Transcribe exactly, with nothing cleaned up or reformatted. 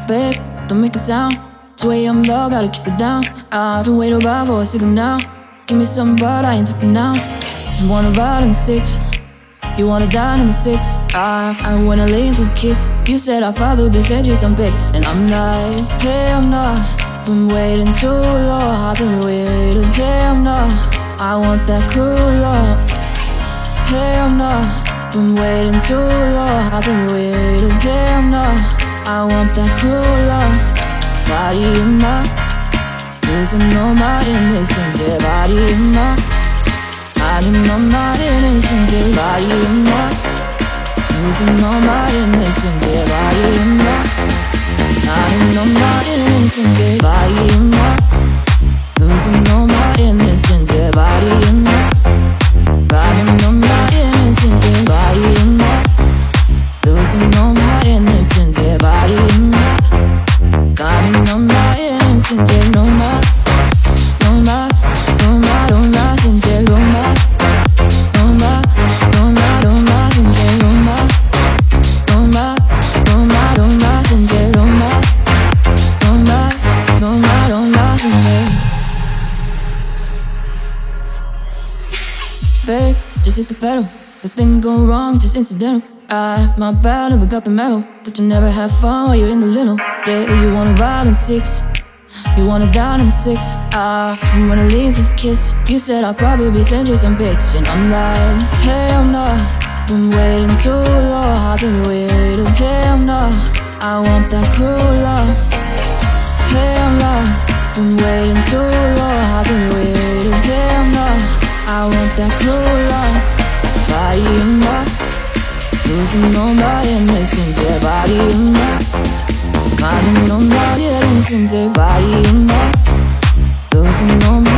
Babe, don't make a sound. two a.m. though, gotta keep it down. I've been waiting about for a second now. Give me some, but I ain't talking now. You wanna ride in the six, you wanna dine in the six. I, I wanna leave with a kiss. You said I'd probably send you some pics, and I'm like, hey, I'm not. Been waiting too long, I've been waiting. Hey, I'm not. I want that cool love. Hey, I'm not. Been waiting too long, I've been waiting. Hey, I'm not. I want that cool love. Body in my, losing all my innocence. Yeah, body in my, hiding all my innocence. Yeah, body in my, losing all my innocence. Yeah, body in my, hiding all my innocence. Yeah, body in my, losing all my innocence. Yeah, body in my, hiding all my innocence. Yeah, body in my, losing all my innocence. Yeah, body in my, hiding all my innocence. Yeah, no more, no more, no more, no more, since yeah, no more, no more, no more, no more, since yeah, no more, no more, no more, no more, since yeah, no more, no more, no more, no more, since yeah. Babe, just hit the pedal. If things go wrong, just incidental. I, my bad, never got the medal, but you never have fun while you're in the little. Yeah, you wanna ride in six, you wanna dine in six. I, I'm gonna leave with a kiss. You said I'll probably send you some pics, and I'm like, hey, I'm not. Been waiting too long, I've been waiting. Hey, I'm not. I want that cool love. Hey, I'm not. Been waiting too long, I've been waiting. Hey, I'm not. I want that cool love. Body in my, losing all my innocence. Yeah, body in my, hiding all my innocence. Yeah, body in my, losing all my